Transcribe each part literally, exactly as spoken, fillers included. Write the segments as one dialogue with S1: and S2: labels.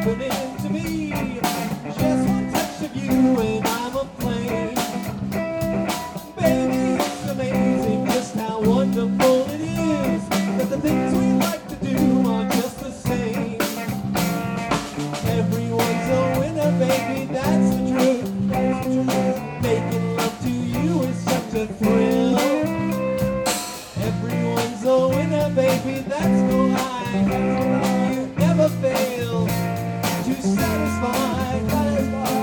S1: happening to me. Just one touch of you and I'm aflame. Baby, it's amazing just how wonderful it is that the things we like to do are just the same. Everyone's a winner, baby, that's the truth. That's the truth. Making love to you is such a thrill. Everyone's a winner, baby, that's no lie. You never fail to satisfy, satisfy.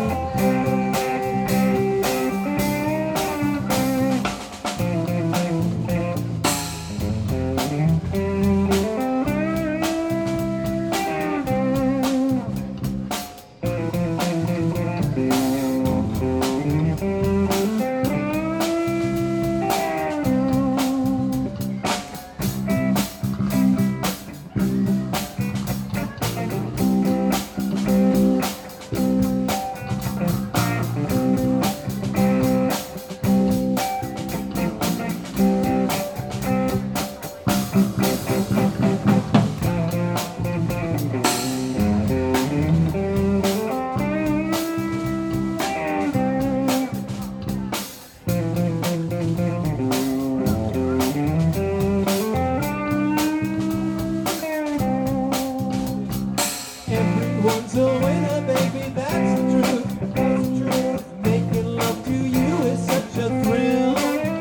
S1: Everyone's a winner, baby, that's the truth, that's the truth. Making love to you is such a thrill.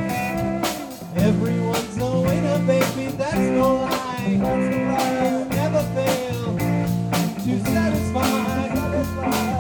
S1: Everyone's a winner, baby, that's no lie, that's no lie. You never fail to satisfy, satisfy.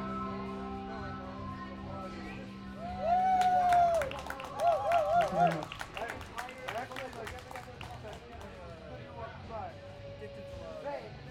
S2: Very much.